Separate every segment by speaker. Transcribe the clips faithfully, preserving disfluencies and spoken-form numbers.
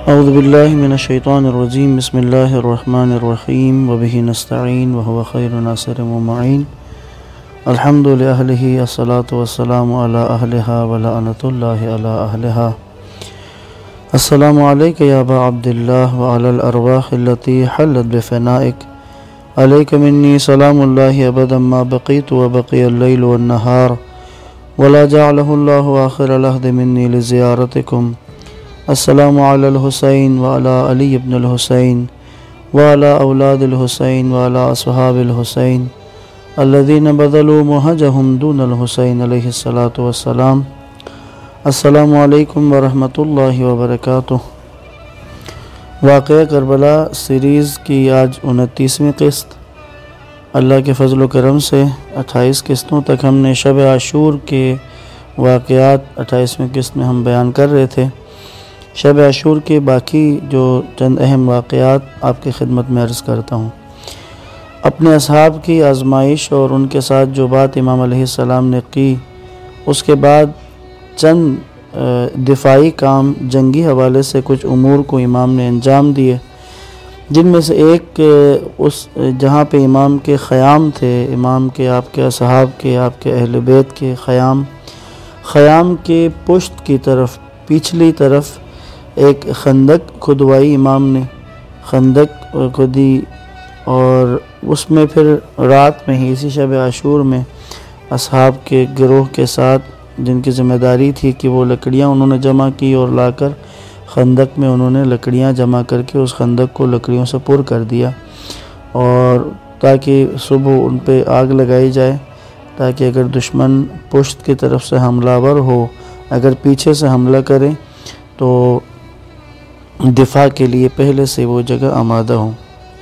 Speaker 1: اعوذ باللہ من الشیطان الرجیم بسم اللہ الرحمن الرحیم وبہ نستعین وہو خیر ناصر و معین الحمد لأہلہ الصلاة والسلام علی اہلہا ولعنۃ اللہ علی اہلہا السلام علیک یا ابا عبداللہ وعلی الارواح التي حلت بفنائک علیک منی سلام اللہ ابدا ما بقیت وبقی اللیل والنہار ولا جعلہ اللہ آخر العہد منی لزیارتکم السلام علی الحسین وعلی علی ابن الحسین وعلی اولاد الحسین وعلی اصحاب الحسین الذین بذلوا مہجہم دون الحسین علیہ الصلاۃ والسلام۔ السلام علیکم ورحمۃ اللہ وبرکاتہ۔ واقعہ کربلا سیریز کی آج انتیسویں قسط۔ اللہ کے فضل و کرم سے اٹھائیس قسطوں تک ہم نے شب عاشور کے واقعات اٹھائیسویں قسط میں ہم بیان کر رہے تھے۔ شب عاشور کے باقی جو چند اہم واقعات آپ کی خدمت میں عرض کرتا ہوں۔ اپنے اصحاب کی آزمائش اور ان کے ساتھ جو بات امام علیہ السلام نے کی، اس کے بعد چند دفاعی کام جنگی حوالے سے کچھ امور کو امام نے انجام دیے، جن میں سے ایک اس جہاں پہ امام کے خیام تھے، امام کے آپ کے اصحاب کے آپ کے اہل بیت کے خیام خیام کے پشت کی طرف پچھلی طرف ایک خندق کھدوائی امام نے، خندق کھدی، اور اس میں پھر رات میں ہی اسی شب عاشور میں اصحاب کے گروہ کے ساتھ جن کی ذمہ داری تھی کہ وہ لکڑیاں انہوں نے جمع کی اور لا کر خندق میں انہوں نے لکڑیاں جمع کر کے اس خندق کو لکڑیوں سے پر کر دیا، اور تاکہ صبح ان پہ آگ لگائی جائے، تاکہ اگر دشمن پشت کی طرف سے حملہ ور ہو، اگر پیچھے سے حملہ کرے تو دفاع کے لیے پہلے سے وہ جگہ آمادہ ہوں۔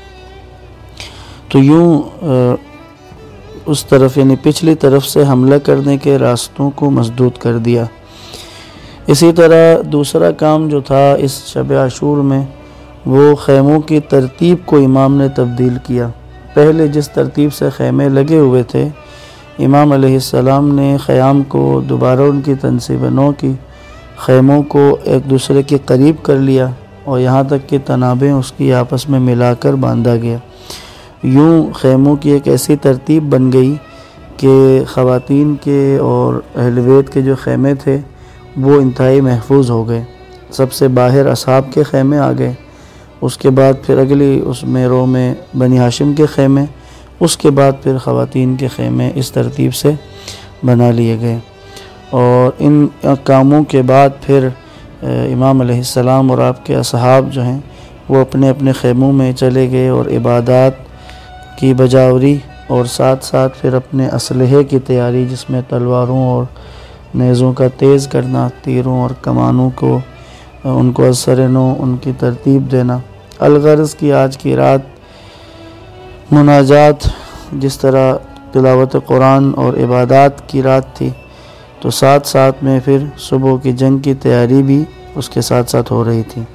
Speaker 1: تو یوں اس طرف یعنی پچھلی طرف سے حملہ کرنے کے راستوں کو مسدود کر دیا۔ اسی طرح دوسرا کام جو تھا اس شب عاشور میں، وہ خیموں کی ترتیب کو امام نے تبدیل کیا۔ پہلے جس ترتیب سے خیمے لگے ہوئے تھے، امام علیہ السلام نے خیام کو دوبارہ ان کی تنصیب نو کی، خیموں کو ایک دوسرے کے قریب کر لیا، اور یہاں تک کہ تنابیں اس کی آپس میں ملا کر باندھا گیا۔ یوں خیموں کی ایک ایسی ترتیب بن گئی کہ خواتین کے اور اہل بیت کے جو خیمے تھے وہ انتہائی محفوظ ہو گئے۔ سب سے باہر اصحاب کے خیمے آ گئے، اس کے بعد پھر اگلی اس میں رو میں بنی ہاشم کے خیمے، اس کے بعد پھر خواتین کے خیمے اس ترتیب سے بنا لیے گئے۔ اور ان کاموں کے بعد پھر امام علیہ السلام اور آپ کے اصحاب جو ہیں وہ اپنے اپنے خیموں میں چلے گئے اور عبادات کی بجاوری اور ساتھ ساتھ پھر اپنے اسلحے کی تیاری، جس میں تلواروں اور نیزوں کا تیز کرنا، تیروں اور کمانوں کو ان کو اثر نو ان کی ترتیب دینا۔ الغرض کی آج کی رات مناجات، جس طرح تلاوت قرآن اور عبادات کی رات تھی، تو ساتھ ساتھ میں پھر صبح کی جنگ کی تیاری بھی اس کے ساتھ ساتھ ہو رہی تھی۔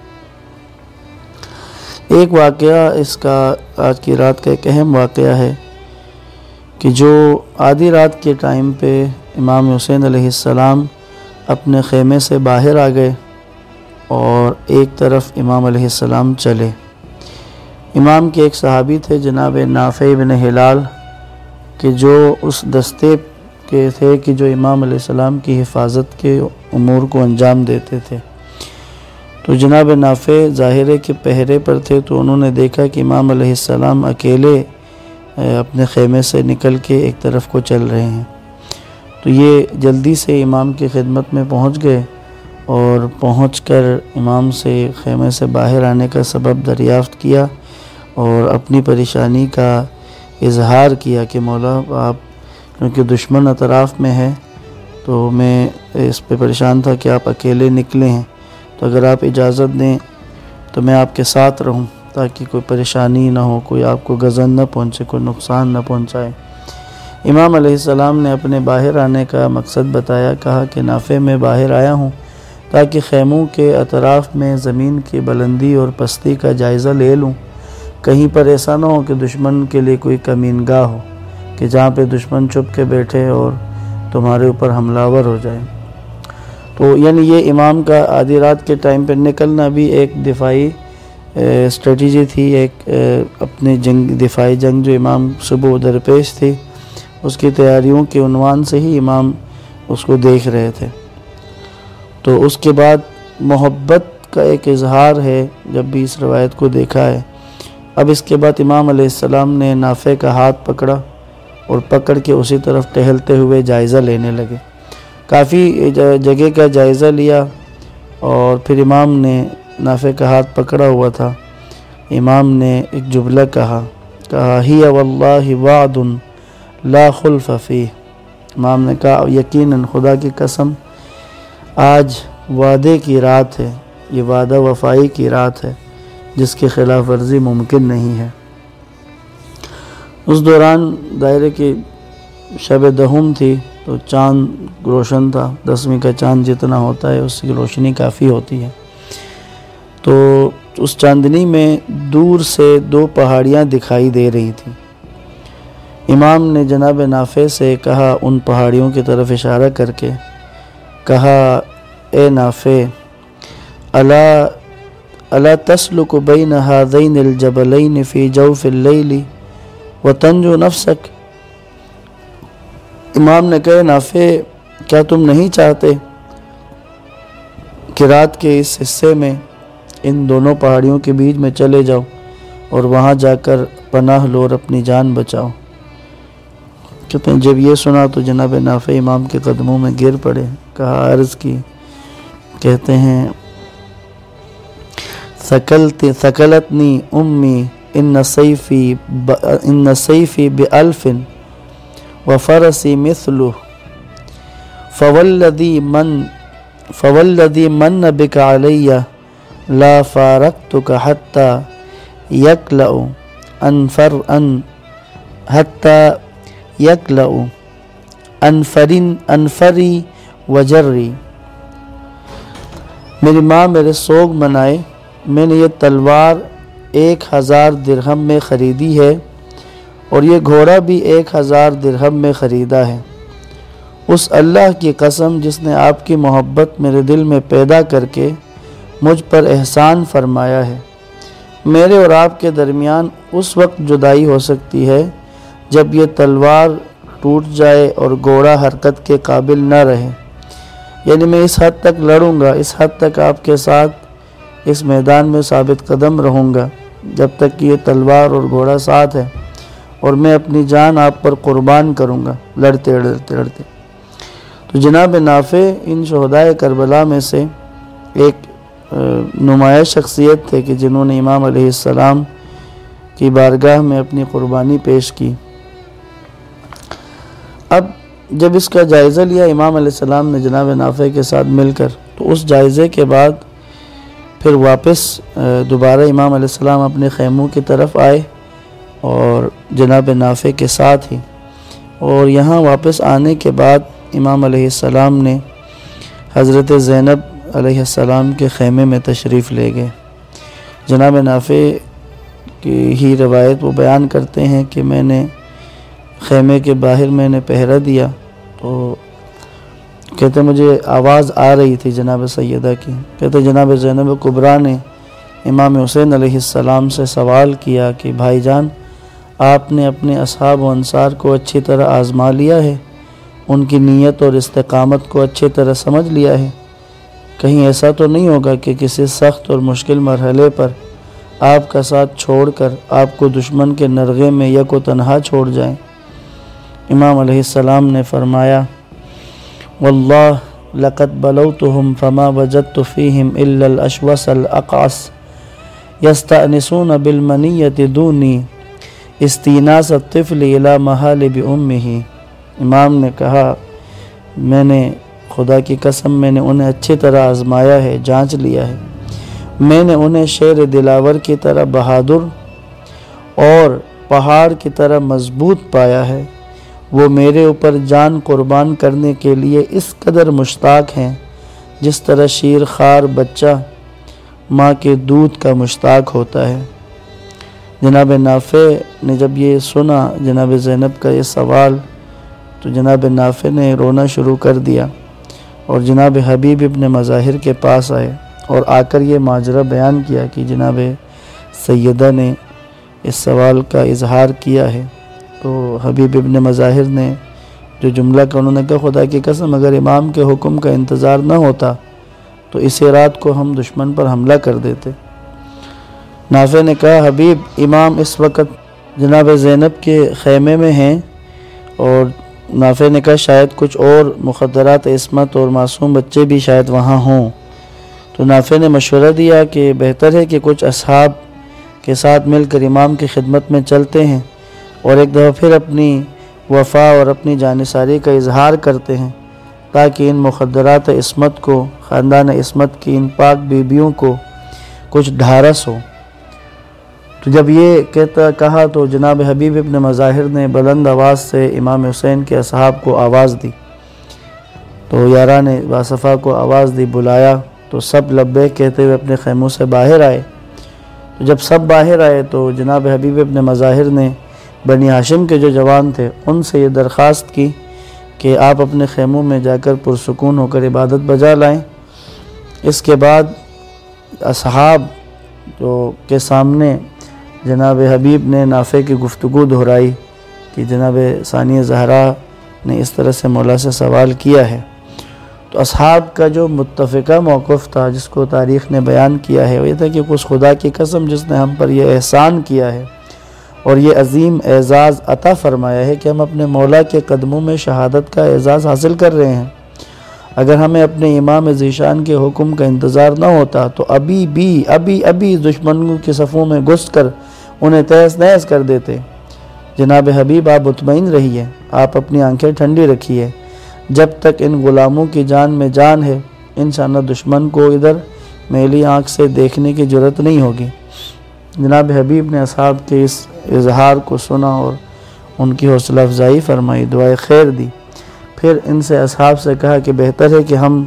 Speaker 1: ایک واقعہ اس کا آج کی رات کا ایک اہم واقعہ ہے کہ جو آدھی رات کے ٹائم پہ امام حسین علیہ السلام اپنے خیمے سے باہر آ گئے اور ایک طرف امام علیہ السلام چلے۔ امام کے ایک صحابی تھے جناب نافع بن ہلال، کہ جو اس دستے کے تھے کہ جو امام علیہ السلام کی حفاظت کے امور کو انجام دیتے تھے۔ تو جناب نافع ظاہرے کے پہرے پر تھے، تو انہوں نے دیکھا کہ امام علیہ السلام اکیلے اپنے خیمے سے نکل کے ایک طرف کو چل رہے ہیں۔ تو یہ جلدی سے امام کی خدمت میں پہنچ گئے اور پہنچ کر امام سے خیمے سے باہر آنے کا سبب دریافت کیا اور اپنی پریشانی کا اظہار کیا کہ مولا آپ، کیونکہ دشمن اطراف میں ہے تو میں اس پہ پریشان تھا کہ آپ اکیلے نکلے ہیں، تو اگر آپ اجازت دیں تو میں آپ کے ساتھ رہوں تاکہ کوئی پریشانی نہ ہو، کوئی آپ کو غضن نہ پہنچے، کوئی نقصان نہ پہنچائے۔ امام علیہ السلام نے اپنے باہر آنے کا مقصد بتایا، کہا کہ نافع میں باہر آیا ہوں تاکہ خیموں کے اطراف میں زمین کی بلندی اور پستی کا جائزہ لے لوں، کہیں پر ایسا نہ ہو کہ دشمن کے لیے کوئی کمین گاہ ہو کہ جہاں پہ دشمن چھپ کے بیٹھے اور تمہارے اوپر حملہ ور ہو جائے۔ تو یعنی یہ امام کا آدھی رات کے ٹائم پہ نکلنا بھی ایک دفاعی اسٹریٹجی تھی، ایک اپنے جنگ دفاعی جنگ جو امام صبح درپیش تھی اس کی تیاریوں کے عنوان سے ہی امام اس کو دیکھ رہے تھے۔ تو اس کے بعد محبت کا ایک اظہار ہے جب بھی اس روایت کو دیکھا ہے۔ اب اس کے بعد امام علیہ السلام نے نافع کا ہاتھ پکڑا اور پکڑ کے اسی طرف ٹہلتے ہوئے جائزہ لینے لگے۔ کافی جگہ کا جائزہ لیا اور پھر امام نے نافع کا ہاتھ پکڑا ہوا تھا، امام نے ایک جملہ کہا کہا ہی واللہ وعد لا خلف فیہ۔ امام نے کہا یقیناً خدا کی قسم آج وعدے کی رات ہے، یہ وعدہ وفائی کی رات ہے جس کی خلاف ورزی ممکن نہیں ہے۔ اس دوران دائرے کی شب دہم تھی تو چاند روشن تھا، دسویں کا چاند جتنا ہوتا ہے اس کی روشنی کافی ہوتی ہے۔ تو اس چاندنی میں دور سے دو پہاڑیاں دکھائی دے رہی تھیں۔ امام نے جناب نافع سے کہا، ان پہاڑیوں کی طرف اشارہ کر کے کہا، اے نافع الا الا تسلک بین ہذین الجبلین فی جوف اللیل وتنجو نفسک۔ امام نے کہا، نافع کیا تم نہیں چاہتے کہ رات کے اس حصے میں ان دونوں پہاڑیوں کے بیچ میں چلے جاؤ اور وہاں جا کر پناہ لو اور اپنی جان بچاؤ؟ کہتے ہیں جب یہ سنا تو جناب نافع امام کے قدموں میں گر پڑے، کہا عرض کی، کہتے ہیں ثقلت ثقلتنی امی ان سیفی ان سیفی بألف وفرسی مثلہ فوالذی من فوالذی من بک علی لا فارقتک حتی یکلأ انفر ان حتی یکلأ انفرین انفری وجری۔ میری ماں میرے سوگ منائے، میں نے یہ تلوار ایک ہزار درہم میں خریدی ہے اور یہ گھوڑا بھی ایک ہزار درہم میں خریدا ہے۔ اس اللہ کی قسم جس نے آپ کی محبت میرے دل میں پیدا کر کے مجھ پر احسان فرمایا ہے، میرے اور آپ کے درمیان اس وقت جدائی ہو سکتی ہے جب یہ تلوار ٹوٹ جائے اور گھوڑا حرکت کے قابل نہ رہے۔ یعنی میں اس حد تک لڑوں گا، اس حد تک آپ کے ساتھ اس میدان میں ثابت قدم رہوں گا جب تک کہ یہ تلوار اور گھوڑا ساتھ ہے، اور میں اپنی جان آپ پر قربان کروں گا لڑتے لڑتے لڑتے۔ تو جناب نافع ان شہدائے کربلا میں سے ایک نمایاں شخصیت تھے کہ جنہوں نے امام علیہ السلام کی بارگاہ میں اپنی قربانی پیش کی۔ اب جب اس کا جائزہ لیا امام علیہ السلام نے جناب نافع کے ساتھ مل کر، تو اس جائزے کے بعد پھر واپس دوبارہ امام علیہ السلام اپنے خیموں کی طرف آئے اور جناب نافع کے ساتھ ہی، اور یہاں واپس آنے کے بعد امام علیہ السلام نے حضرت زینب علیہ السلام کے خیمے میں تشریف لے گئے۔ جناب نافع کی ہی روایت وہ بیان کرتے ہیں کہ میں نے خیمے کے باہر میں نے پہرا دیا تو کہتے مجھے آواز آ رہی تھی جناب سیدہ کی، کہتے جناب زینب کبریٰ نے امام حسین علیہ السلام سے سوال کیا کہ بھائی جان، آپ نے اپنے اصحاب و انصار کو اچھی طرح آزما لیا ہے، ان کی نیت اور استقامت کو اچھی طرح سمجھ لیا ہے، کہیں ایسا تو نہیں ہوگا کہ کسی سخت اور مشکل مرحلے پر آپ کا ساتھ چھوڑ کر آپ کو دشمن کے نرغے میں یک و تنہا چھوڑ جائیں؟ امام علیہ السلام نے فرمایا، واللہ لقد بلوتهم فما وجدت فيهم الا الاشوس الاقعص يستأنسون بالمنیۃ دونی استیناس الطفل الى محالب امه۔ امام نے کہا، میں نے خدا کی قسم میں نے انہیں اچھی طرح آزمایا ہے، جانچ لیا ہے، میں نے انہیں شیر دلاور کی طرح بہادر اور پہاڑ کی طرح مضبوط پایا ہے، وہ میرے اوپر جان قربان کرنے کے لیے اس قدر مشتاق ہیں جس طرح شیر خوار بچہ ماں کے دودھ کا مشتاق ہوتا ہے۔ جناب نافع نے جب یہ سنا جناب زینب کا یہ سوال تو جناب نافع نے رونا شروع کر دیا، اور جناب حبیب ابن مظاہر کے پاس آئے اور آ کر یہ ماجرا بیان کیا کہ جناب سیدہ نے اس سوال کا اظہار کیا ہے۔ تو حبیب ابن مظاہر نے جو جملہ کا انہوں نے کہا، خدا کی قسم اگر امام کے حکم کا انتظار نہ ہوتا تو اسی رات کو ہم دشمن پر حملہ کر دیتے۔ نافع نے کہا، حبیب، امام اس وقت جناب زینب کے خیمے میں ہیں، اور نافع نے کہا شاید کچھ اور مخدرات عصمت اور معصوم بچے بھی شاید وہاں ہوں۔ تو نافع نے مشورہ دیا کہ بہتر ہے کہ کچھ اصحاب کے ساتھ مل کر امام کی خدمت میں چلتے ہیں اور ایک دفعہ پھر اپنی وفا اور اپنی جانثاری کا اظہار کرتے ہیں، تاکہ ان مخدرات عصمت کو، خاندان عصمت کی ان پاک بیبیوں کو کچھ ڈھارس ہو۔ تو جب یہ کہتا کہا تو جناب حبیب ابن مظاہر نے بلند آواز سے امام حسین کے اصحاب کو آواز دی، تو یاران باصفا کو آواز دی، بلایا، تو سب لبیک کہتے ہوئے اپنے خیموں سے باہر آئے۔ تو جب سب باہر آئے تو جناب حبیب ابن مظاہر نے بنی ہاشم کے جو جوان تھے ان سے یہ درخواست کی کہ آپ اپنے خیموں میں جا کر پرسکون ہو کر عبادت بجا لائیں۔ اس کے بعد اصحاب جو کے سامنے جناب حبیب نے نافع کی گفتگو دہرائی کہ جناب ثانیہ زہرا نے اس طرح سے مولا سے سوال کیا ہے۔ تو اصحاب کا جو متفقہ موقف تھا جس کو تاریخ نے بیان کیا ہے وہ یہ تھا کہ اس خدا کی قسم جس نے ہم پر یہ احسان کیا ہے اور یہ عظیم اعزاز عطا فرمایا ہے کہ ہم اپنے مولا کے قدموں میں شہادت کا اعزاز حاصل کر رہے ہیں، اگر ہمیں اپنے امام ذیشان کے حکم کا انتظار نہ ہوتا تو ابھی بھی ابھی ابھی دشمنوں کے صفوں میں گھس کر انہیں تہس نہس کر دیتے۔ جناب حبیب، آپ مطمئن رہیے، آپ اپنی آنکھیں ٹھنڈی رکھیے، جب تک ان غلاموں کی جان میں جان ہے انشاءاللہ دشمن کو ادھر میلی آنکھ سے دیکھنے کی جرت نہیں ہوگی۔ جناب حبیب نے اصحاب کے اس اظہار کو سنا اور ان کی حوصلہ افزائی فرمائی، دعائے خیر دی، پھر ان سے اصحاب سے کہا کہ بہتر ہے کہ ہم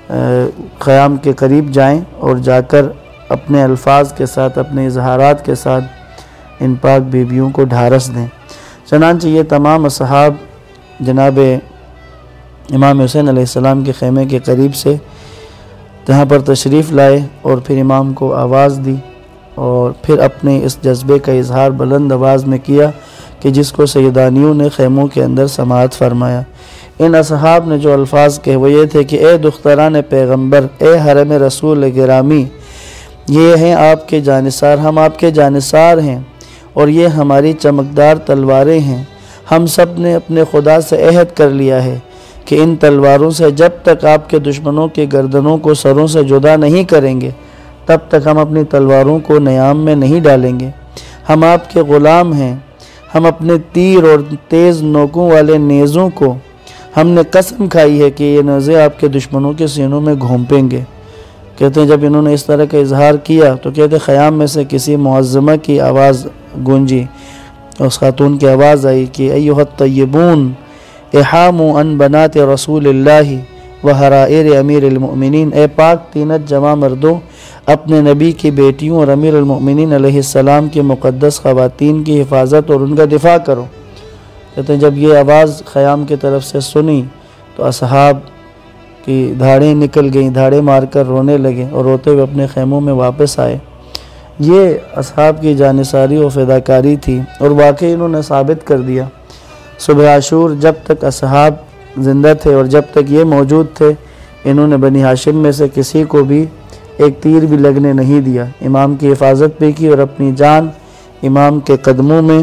Speaker 1: خیام کے قریب جائیں اور جا کر اپنے الفاظ کے ساتھ، اپنے اظہارات کے ساتھ ان پاک بیبیوں کو ڈھارس دیں۔ چنانچہ یہ تمام اصحاب جناب امام حسین علیہ السلام کے خیمے کے قریب سے یہاں پر تشریف لائے اور پھر امام کو آواز دی اور پھر اپنے اس جذبے کا اظہار بلند آواز میں کیا کہ جس کو سیدانیوں نے خیموں کے اندر سماعت فرمایا۔ ان اصحاب نے جو الفاظ کہے وہ یہ تھے کہ اے دختران پیغمبر، اے حرم رسول گرامی، یہ ہیں آپ کے جانثار، ہم آپ کے جانثار ہیں اور یہ ہماری چمکدار تلواریں ہیں۔ ہم سب نے اپنے خدا سے عہد کر لیا ہے کہ ان تلواروں سے جب تک آپ کے دشمنوں کے گردنوں کو سروں سے جدا نہیں کریں گے تب تک ہم اپنی تلواروں کو نیام میں نہیں ڈالیں گے۔ ہم آپ کے غلام ہیں، ہم اپنے تیر اور تیز نوکوں والے نیزوں کو ہم نے قسم کھائی ہے کہ یہ نیزے آپ کے دشمنوں کے سینوں میں گھونپیں گے۔ کہتے ہیں جب انہوں نے اس طرح کا اظہار کیا تو کہتے خیام میں سے کسی معظمہ کی آواز گونجی، اس خاتون کی آواز آئی کہ ایھا الطیبون احاموا عن بنات رسول اللہ وحرائر امیر المؤمنین، اے پاک تینت جمع مردوں، اپنے نبی کی بیٹیوں اور امیر المؤمنین علیہ السلام کی مقدس خواتین کی حفاظت اور ان کا دفاع کرو۔ کہتے ہیں جب یہ آواز خیام کی طرف سے سنی تو اصحاب کی دھاڑیں نکل گئیں، دھاڑیں مار کر رونے لگے اور روتے ہوئے اپنے خیموں میں واپس آئے۔ یہ اصحاب کی جانثاری و فداکاری تھی اور واقعی انہوں نے ثابت کر دیا۔ صبح عاشور جب تک اصحاب زندہ تھے اور جب تک یہ موجود تھے انہوں نے بنی ہاشم میں سے کسی کو بھی ایک تیر بھی لگنے نہیں دیا، امام کی حفاظت بھی کی اور اپنی جان امام کے قدموں میں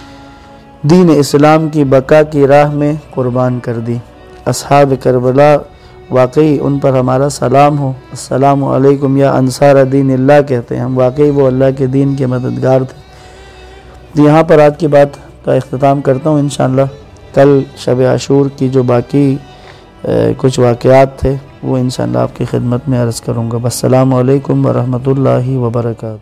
Speaker 1: دین اسلام کی بقا کی راہ میں قربان کر دی۔ اصحاب کربلا، واقعی ان پر ہمارا سلام ہو، السلام علیکم یا انصار دین اللہ کہتے ہیں، ہم واقعی وہ اللہ کے دین کے مددگار تھے۔ یہاں پر آج کی بات کا اختتام کرتا ہوں، انشاءاللہ کل شب عاشور کی جو باقی کچھ واقعات تھے وہ انشاءاللہ آپ کی خدمت میں عرض کروں گا۔ السلام علیکم ورحمۃ اللہ وبرکاتہ۔